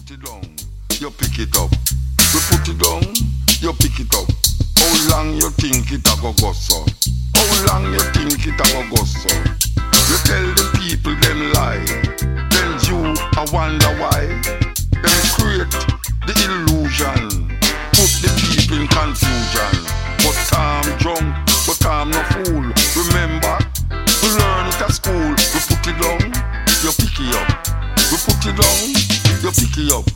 put it down, you pick it up. We put it down, you pick it up. How long you think it a go so? How long you think it a go so? You tell the people them lie, then you a wonder why. Them create the illusion, put the people in confusion. But I'm drunk, but I'm no fool. Remember, we learn it at school. We put it down, you pick it up. We put it down, you pick it up.